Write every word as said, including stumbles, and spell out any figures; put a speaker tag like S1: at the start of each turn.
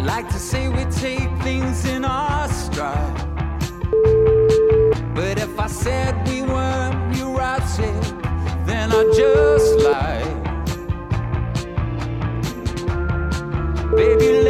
S1: Like to say we take things in our stride, but if I said we weren't neurotic, then I just lied. Baby,